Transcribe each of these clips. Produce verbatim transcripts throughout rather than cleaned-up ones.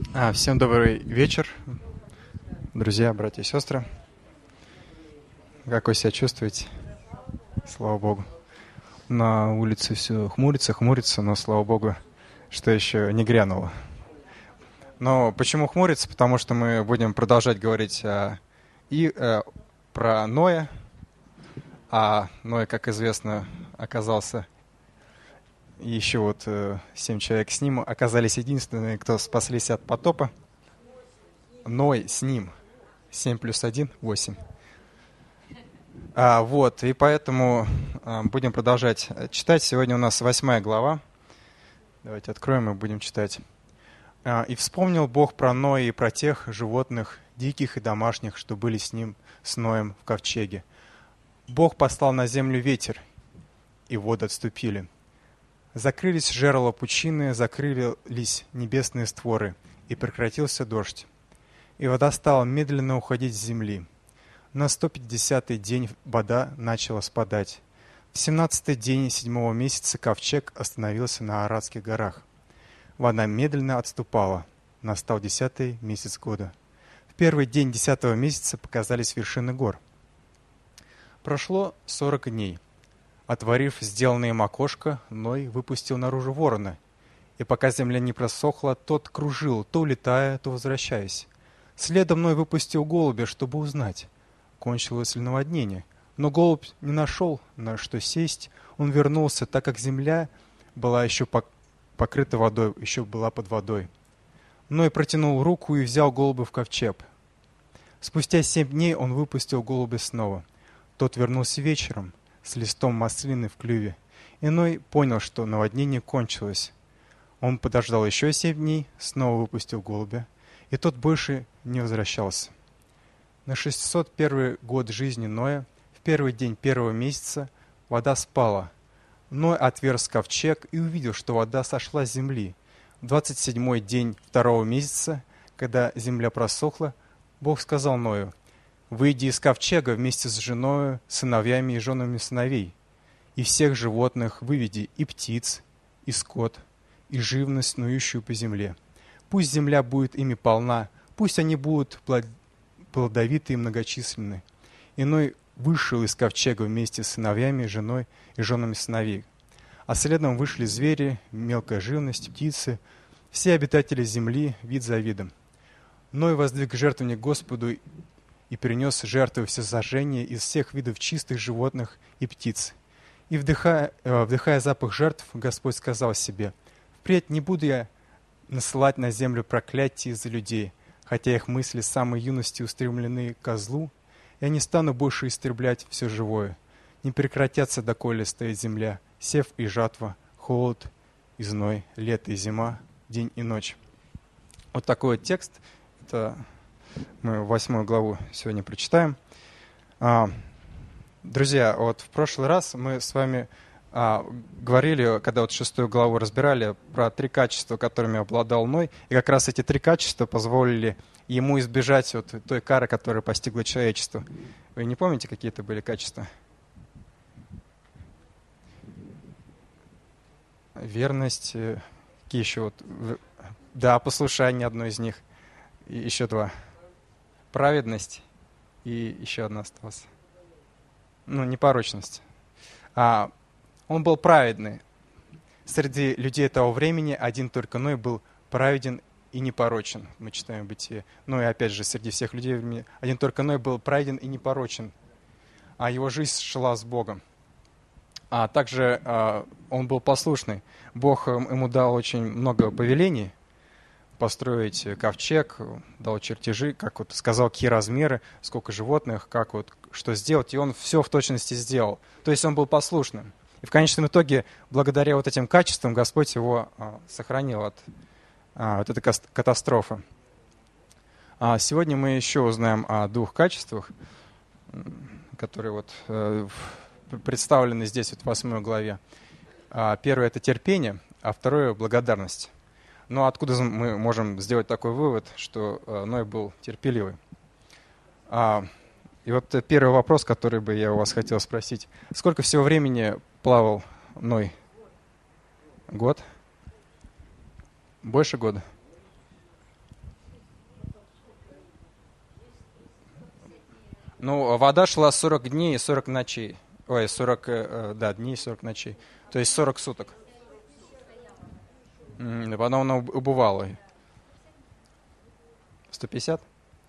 А, всем добрый вечер, друзья, братья и сестры. Как вы себя чувствуете? Слава Богу. На улице все хмурится, хмурится, но слава Богу, что еще не грянуло. Но почему хмурится? Потому что мы будем продолжать говорить а, и а, про Ноя. А Ной, как известно, оказался, и еще вот э, семь человек с ним оказались единственными, кто спаслись от потопа. Ной с ним. семь плюс один — восемь. А, вот, и поэтому а, будем продолжать читать. Сегодня у нас восьмая глава. Давайте откроем и будем читать. А, «И вспомнил Бог про Ноя и про тех животных, диких и домашних, что были с ним, с Ноем в ковчеге. Бог послал на землю ветер, и воды отступили. Закрылись жерла пучины, закрылись небесные створы, и прекратился дождь. И вода стала медленно уходить с земли. На сто пятидесятый день вода начала спадать. В семнадцатый день седьмого месяца ковчег остановился на Арадских горах. Вода медленно отступала. Настал десятый месяц года. В первый день десятого месяца показались вершины гор. Прошло сорок дней. Отворив сделанное им окошко, Ной выпустил наружу ворона. И пока земля не просохла, тот кружил, то улетая, то возвращаясь. Следом Ной выпустил голубя, чтобы узнать, кончилось ли наводнение. Но голубь не нашел, на что сесть. Он вернулся, так как земля была еще покрыта водой, еще была под водой. Ной протянул руку и взял голубя в ковчег. Спустя семь дней он выпустил голубя снова. Тот вернулся вечером с листом маслины в клюве. И Ной понял, что наводнение кончилось. Он подождал еще семь дней, снова выпустил голубя, и тот больше не возвращался. На шестьсот первый год жизни Ноя, в первый день первого месяца, вода спала. Ной отверз ковчег и увидел, что вода сошла с земли. В двадцать седьмой день второго месяца, когда земля просохла, Бог сказал Ною: «Выйди из ковчега вместе с женою, сыновьями и женами сыновей, и всех животных выведи, и птиц, и скот, и живность, снующую по земле. Пусть земля будет ими полна, пусть они будут плодовиты и многочисленны». И Ной вышел из ковчега вместе с сыновьями, женой и женами сыновей. А следом вышли звери, мелкая живность, птицы, все обитатели земли, вид за видом. Ной воздвиг жертвенник Господу и принес жертвы всесожжения из всех видов чистых животных и птиц. И, вдыхая, э, вдыхая запах жертв, Господь сказал себе: «Впредь не буду я насылать на землю проклятие из-за людей, хотя их мысли с самой юности устремлены ко злу. Я не стану больше истреблять все живое. Не прекратятся, доколе стоит земля, сев и жатва, холод и зной, лето и зима, день и ночь». Вот такой вот текст. Это мы восьмую главу сегодня прочитаем. А, друзья, вот в прошлый раз мы с вами а, говорили, когда вот шестую главу разбирали, про три качества, которыми обладал Ной, и как раз эти три качества позволили ему избежать вот той кары, которая постигла человечество. Вы не помните, какие это были качества? Верность, какие еще вот? Да, послушание одно из них, и еще два. Праведность и еще одна осталась. Ну, непорочность. А, он был праведный. Среди людей того времени один только Ной был праведен и непорочен. Мы читаем Бытие. Ну и опять же, среди всех людей один только Ной был праведен и непорочен. А его жизнь шла с Богом. А также а, он был послушный. Бог ему дал очень много повелений. Построить ковчег, дал чертежи, как вот сказал, какие размеры, сколько животных, как вот что сделать, и он все в точности сделал. То есть он был послушным. И в конечном итоге, благодаря вот этим качествам, Господь его а, сохранил от а, вот этой катастрофы. А сегодня мы еще узнаем о двух качествах, которые вот э, представлены здесь вот в восьмой главе. А, первое — это терпение, а второе — благодарность. Но откуда мы можем сделать такой вывод, что Ной был терпеливый? А, и вот первый вопрос, который бы я у вас хотел спросить. Сколько всего времени плавал Ной? Год? Больше года? Ну, вода шла сорок дней и сорок ночей. Ой, сорок, э, да, дней и сорок ночей. То есть сорок суток. М, Потом она уб- убывала. сто пятьдесят?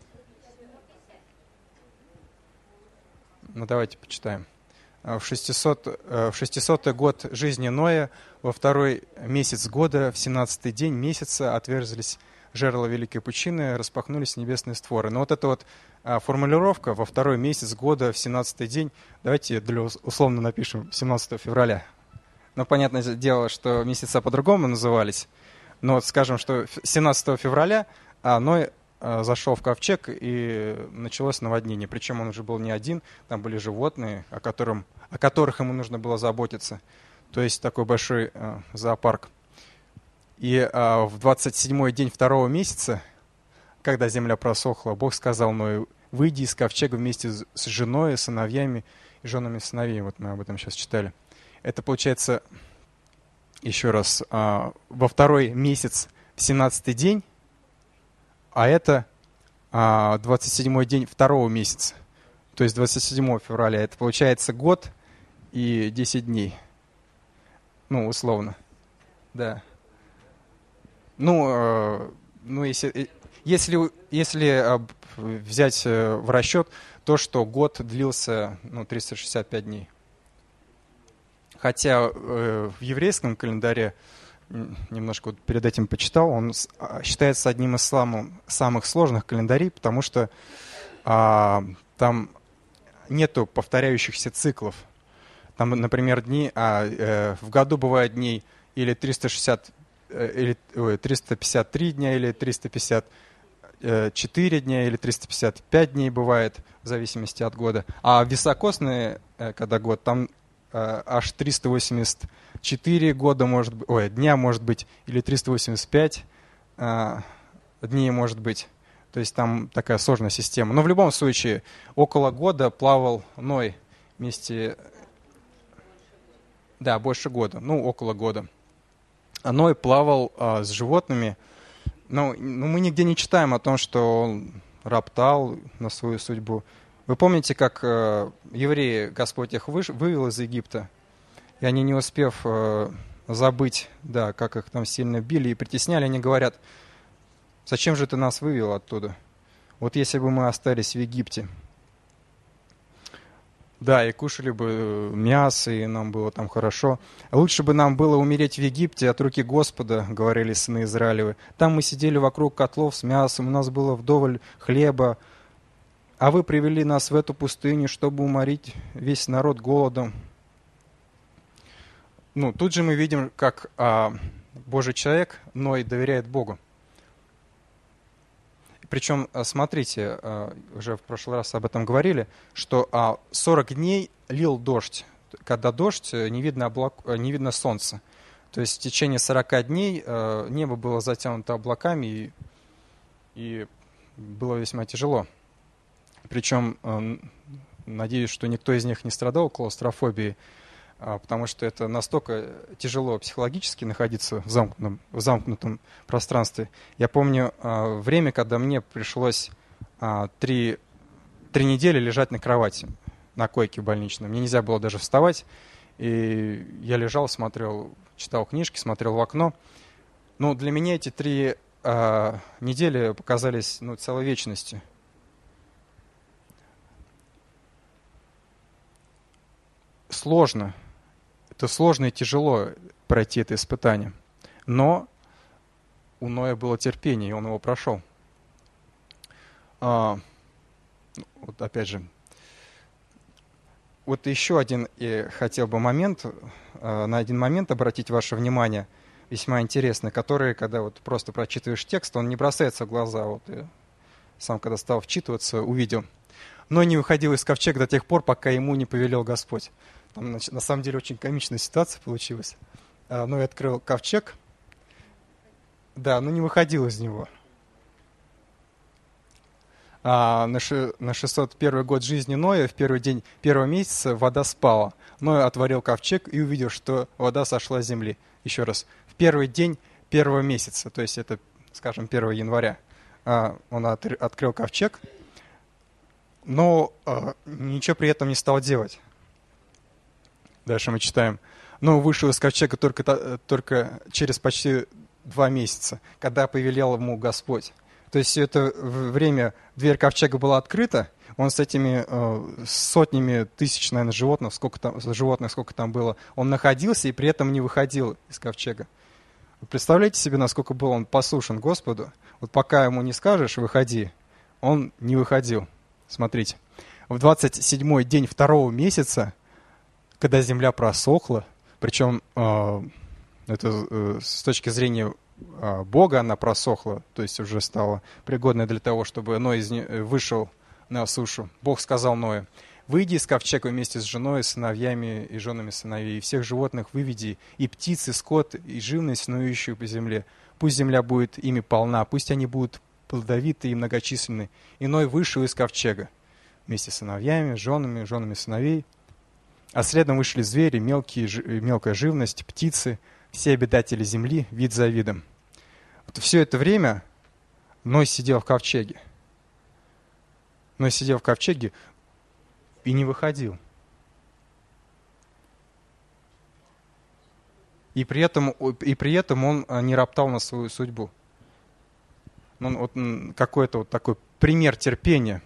Ну, давайте почитаем. А В шестисот, э, в шестисотый год жизни Ноя, во второй месяц года, в семнадцатый день месяца отверзлись жерла великой пучины, распахнулись небесные створы. Но вот эта вот а, формулировка «во второй месяц года, в семнадцатый день», давайте для ус- условно напишем семнадцатого февраля. Ну, понятное дело, что месяца по-другому назывались, но вот скажем, что ф- семнадцатого февраля а, Ной а, зашел в ковчег, и началось наводнение. Причем он уже был не один, там были животные, о, котором, о которых ему нужно было заботиться. То есть такой большой а, зоопарк. И а, в двадцать седьмой день второго месяца, когда земля просохла, Бог сказал Ною: «Выйди из ковчега вместе с с женой, сыновьями и женами сыновей». Вот мы об этом сейчас читали. Это получается, еще раз, а, во второй месяц, в семнадцатый день, а это а, двадцать седьмой день второго месяца, то есть двадцать седьмого февраля. Это получается год и десять дней. Ну, условно. Да. Ну, э, ну если, э, если, если э, б- взять э, в расчет то, что год длился ну, триста шестьдесят пять дней. Хотя э, в еврейском календаре, м, немножко вот перед этим почитал, он с- а, считается одним из самых, самых сложных календарей, потому что а, там нету повторяющихся циклов. Там, например, дни, а, э, в году бывают дней или триста шестьдесят, э, или, ой, триста пятьдесят три дня, или триста пятьдесят четыре дня, или триста пятьдесят пять дней бывает, в зависимости от года. А високосные, э, когда год, там э, аж триста восемьдесят четыре года может быть, ой, дня может быть, или триста восемьдесят пять э, дней может быть. То есть там такая сложная система. Но в любом случае, около года плавал Ной вместе, да, больше года, ну, около года. А Ной плавал а, с животными. Ну, ну, мы нигде не читаем о том, что он роптал на свою судьбу. Вы помните, как э, евреи, Господь их выш- вывел из Египта, и они, не успев э, забыть, да, как их там сильно били и притесняли, они говорят: «Зачем же ты нас вывел оттуда? Вот если бы мы остались в Египте». Да, и кушали бы э, мясо, и нам было там хорошо. Лучше бы нам было умереть в Египте от руки Господа, говорили сыны Израилевы. Там мы сидели вокруг котлов с мясом, у нас было вдоволь хлеба, а вы привели нас в эту пустыню, чтобы уморить весь народ голодом. Ну, тут же мы видим, как а, Божий человек, Ной, доверяет Богу. Причем, а, смотрите, а, уже в прошлый раз об этом говорили, что а, сорок дней лил дождь. Когда дождь, не видно, облак... не видно солнца. То есть в течение сорока дней а, небо было затянуто облаками, и, и было весьма тяжело. Причем, а, надеюсь, что никто из них не страдал клаустрофобией, а, потому что это настолько тяжело психологически находиться в замкнутом, в замкнутом пространстве. Я помню а, время, когда мне пришлось а, три, три недели лежать на кровати, на койке больничной. Мне нельзя было даже вставать, и я лежал, смотрел, читал книжки, смотрел в окно. Ну, для меня эти три а, недели показались ну, целой вечностью. Сложно. Это сложно и тяжело пройти это испытание. Но у Ноя было терпение, и он его прошел. А, вот опять же, вот еще один я хотел бы момент, а, на один момент обратить ваше внимание, весьма интересный, который, когда вот просто прочитываешь текст, он не бросается в глаза. Вот я сам, когда стал вчитываться, увидел. Но не выходил из ковчега до тех пор, пока ему не повелел Господь. Там, на, на самом деле, очень комичная ситуация получилась. А, Ной открыл ковчег, да, но не выходил из него. А на, ши, на шестьсот первый год жизни Ноя, в первый день первого месяца, вода спала. Ной отворил ковчег и увидел, что вода сошла с земли. Еще раз, в первый день первого месяца, то есть это, скажем, первого января, а, он от, открыл ковчег. но э, ничего при этом не стал делать. Дальше мы читаем. Но вышел из ковчега только, только через почти два месяца, когда повелел ему Господь. То есть все это время дверь ковчега была открыта, он с этими э, сотнями тысяч, наверное, животных сколько, там, животных, сколько там было, он находился и при этом не выходил из ковчега. Вы представляете себе, насколько был он послушен Господу? Вот пока ему не скажешь «выходи», он не выходил. Смотрите, в двадцать седьмой день второго месяца, когда земля просохла, причем э, это э, с точки зрения э, Бога она просохла, то есть уже стала пригодной для того, чтобы Ной из не, вышел на сушу. Бог сказал Ною: «Выйди из ковчега вместе с женой, сыновьями и женами сыновей, и всех животных выведи, и птиц, и скот, и живность, снующую по земле. Пусть земля будет ими полна, пусть они будут плодовиты и многочисленны». И Ной вышел из ковчега вместе с сыновьями, женами, женами сыновей. А следом вышли звери, мелкие, мелкая живность, птицы, все обитатели земли, вид за видом. Вот все это время Ной сидел в ковчеге. Ной сидел в ковчеге и не выходил. И при этом, и при этом он не роптал на свою судьбу. Он, вот, какой-то вот такой пример терпения.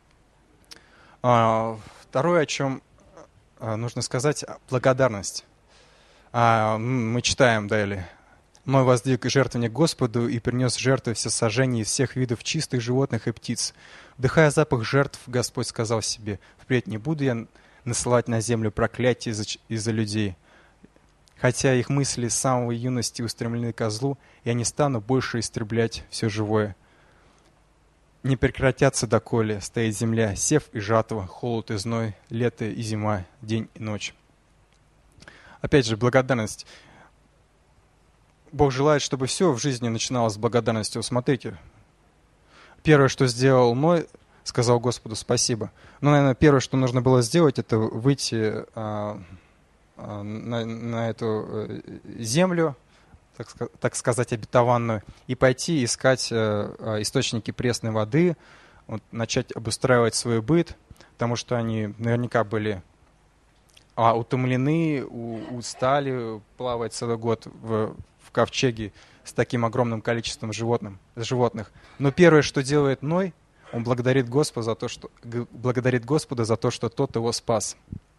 А, второе, о чем нужно сказать, благодарность. А, мы читаем далее. «Ной воздвиг жертвенник Господу и принес жертвы всесожжения из всех видов чистых животных и птиц. Вдыхая запах жертв, Господь сказал себе: впредь не буду я насылать на землю проклятие из-за, из-за людей. Хотя их мысли с самой юности устремлены к злу, я не стану больше истреблять все живое. Не прекратятся доколе стоит земля, сев и жатва, холод и зной, лето и зима, день и ночь». Опять же, благодарность. Бог желает, чтобы все в жизни начиналось с благодарностью. Смотрите, первое, что сделал Ной, сказал Господу спасибо. Но, наверное, первое, что нужно было сделать, это выйти а, а, на, на эту землю, так, так сказать, обетованную, и пойти искать а, источники пресной воды, вот, начать обустраивать свой быт, потому что они наверняка были а, утомлены, у, устали плавать целый год в, в ковчеге с таким огромным количеством животных. животных. Но первое, что делает Ной, он благодарит Господа за то, что, благодарит Господа за то, что тот его спас.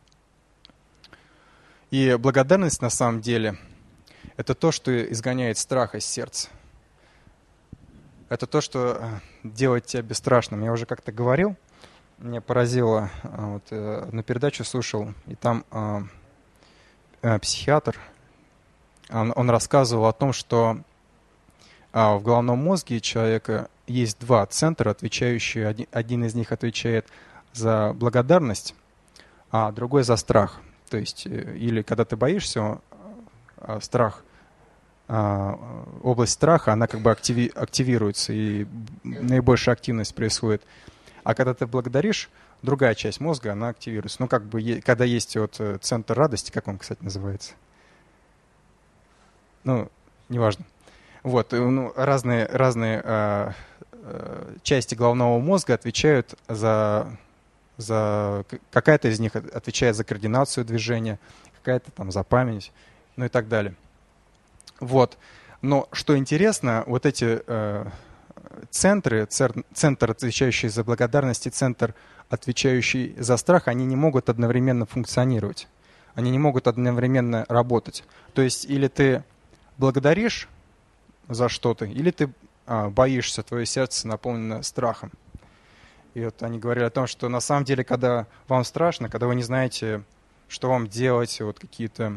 И благодарность на самом деле – это то, что изгоняет страх из сердца. Это то, что делает тебя бесстрашным. Я уже как-то говорил, меня поразило, вот, на передачу слушал, и там э, психиатр, он, он рассказывал о том, что э, в головном мозге человека есть два центра, отвечающие, один, один из них отвечает за благодарность, а другой за страх. То есть, или когда ты боишься, страх, область страха, она как бы активи, активируется, и наибольшая активность происходит. А когда ты благодаришь, другая часть мозга, она активируется. Ну, как бы, когда есть вот центр радости, как он, кстати, называется? Ну, неважно. Вот, ну, разные, разные э, э, части головного мозга отвечают за, за... Какая-то из них отвечает за координацию движения, какая-то там за память, ну и так далее. Вот. Но что интересно, вот эти э, центры, цер, центр, отвечающий за благодарность, и центр, отвечающий за страх, они не могут одновременно функционировать. Они не могут одновременно работать. То есть или ты благодаришь за что-то, или ты а, боишься, твое сердце наполнено страхом. И вот они говорили о том, что на самом деле, когда вам страшно, когда вы не знаете, что вам делать, вот какие-то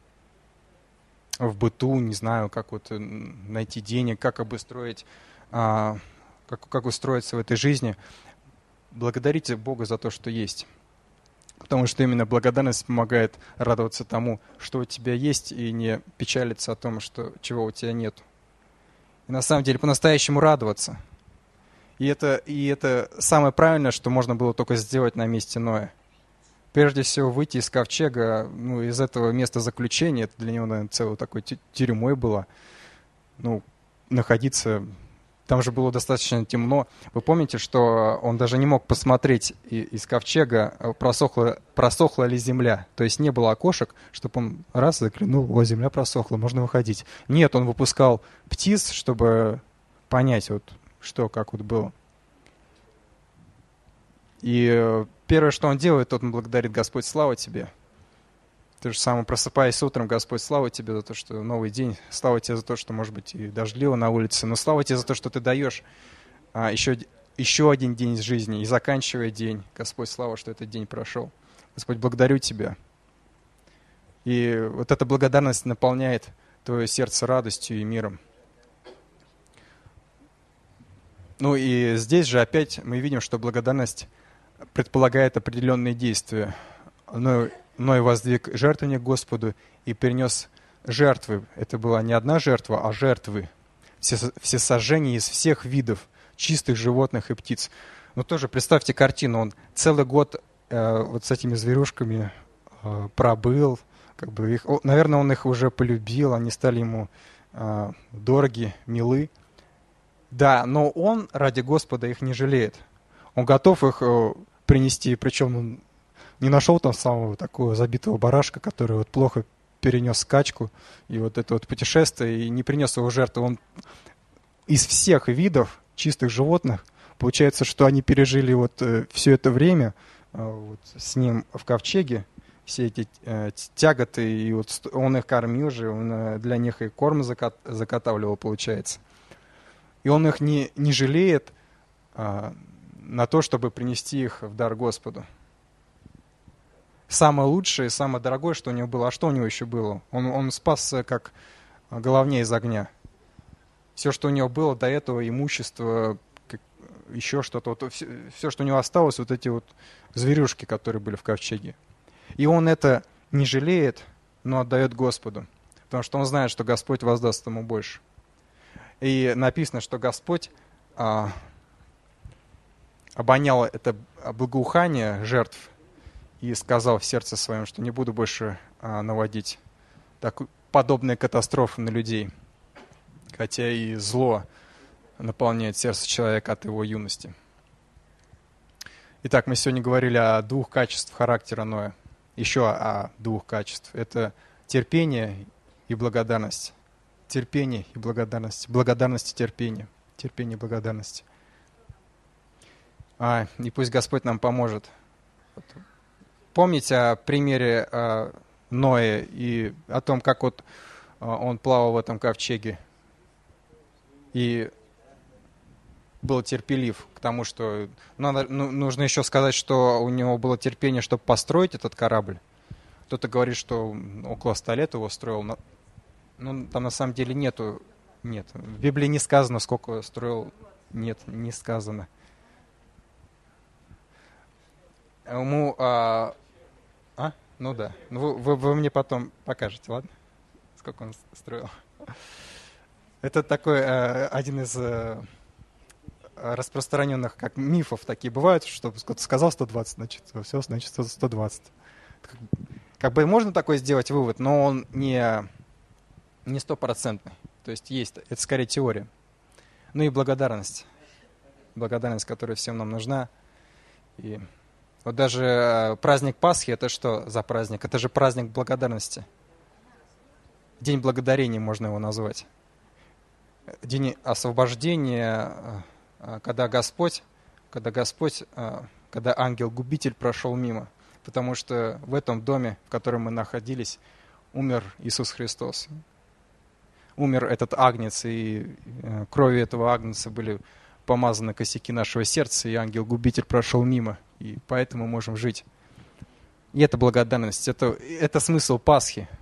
в быту, не знаю, как вот найти денег, как обустроить, а, как, как устроиться в этой жизни, благодарите Бога за то, что есть. Потому что именно благодарность помогает радоваться тому, что у тебя есть, и не печалиться о том, что, чего у тебя нет. И на самом деле по-настоящему радоваться. И это, и это самое правильное, что можно было только сделать на месте Ноя. Прежде всего выйти из ковчега, ну, из этого места заключения, это для него, наверное, целой такой тюрьмой было. Ну, находиться там же было достаточно темно. Вы помните, что он даже не мог посмотреть из ковчега, просохла, просохла ли земля. То есть не было окошек, чтобы он раз заглянул, о, земля просохла, можно выходить. Нет, он выпускал птиц, чтобы понять, вот, что, как вот было. И первое, что он делает, он благодарит: Господь, слава тебе. Ты же сам, просыпаясь утром, Господь, слава тебе за то, что новый день, слава тебе за то, что, может быть, и дождливо на улице, но слава тебе за то, что ты даешь а, еще, еще один день из жизни, и заканчивая день. Господь, слава, что этот день прошел. Господь, благодарю тебя. И вот эта благодарность наполняет твое сердце радостью и миром. Ну и здесь же опять мы видим, что благодарность предполагает определенные действия. Но но и воздвиг жертвенник Господу и принес жертвы. Это была не одна жертва, а жертвы. Все, все сожжения из всех видов чистых животных и птиц. Но тоже представьте картину. Он целый год э, вот с этими зверюшками э, пробыл. Как бы их, наверное, он их уже полюбил. Они стали ему э, дороги, милы. Да, но он ради Господа их не жалеет. Он готов их э, принести, причем он не нашел там самого такого забитого барашка, который вот плохо перенес скачку и вот это вот путешествие, и не принес его жертву. Он из всех видов чистых животных, получается, что они пережили вот э, все это время э, вот, с ним в ковчеге, все эти э, тяготы, и вот он их кормил же, он э, для них и корм закат, заготавливал, получается. И он их не, не жалеет э, на то, чтобы принести их в дар Господу. Самое лучшее, самое дорогое, что у него было. А что у него еще было? Он, он спасся как головня из огня. Все, что у него было до этого, имущество, как, еще что-то, вот, все, все, что у него осталось, вот эти вот зверюшки, которые были в ковчеге. И он это не жалеет, но отдает Господу. Потому что он знает, что Господь воздаст ему больше. И написано, что Господь а, обонял это благоухание жертв и сказал в сердце своем, что не буду больше а, наводить так, подобные катастрофы на людей. Хотя и зло наполняет сердце человека от его юности. Итак, мы сегодня говорили о двух качествах характера Ноя. Еще о двух качествах. Это терпение и благодарность. Терпение и благодарность. Благодарность и терпение. Терпение и благодарность. А, и пусть Господь нам поможет. Помните о примере э, Ноя и о том, как вот э, он плавал в этом ковчеге и был терпелив к тому, что... Надо, ну, нужно еще сказать, что у него было терпение, чтобы построить этот корабль. Кто-то говорит, что около ста лет его строил. Но, ну, там на самом деле нету... Нет, в Библии не сказано, сколько строил. Нет, не сказано. Ему... А, А? Ну да. Вы, вы, вы мне потом покажете, ладно? Сколько он строил. Это такой э, один из э, распространенных как мифов такие бывают, что кто-то сказал сто двадцать, значит, все, значит, сто двадцать. Как, как бы можно такой сделать вывод, но он не, не стопроцентный. То есть есть, это скорее теория. Ну и благодарность. Благодарность, которая всем нам нужна. И... Вот даже праздник Пасхи, это что за праздник? Это же праздник благодарности. День благодарения можно его назвать. День освобождения, когда Господь, когда Господь, когда ангел-губитель прошел мимо. Потому что в этом доме, в котором мы находились, умер Иисус Христос. Умер этот агнец, и кровью этого агнца были помазаны косяки нашего сердца, и ангел-губитель прошел мимо. И поэтому можем жить. И это благодарность, это, это смысл Пасхи.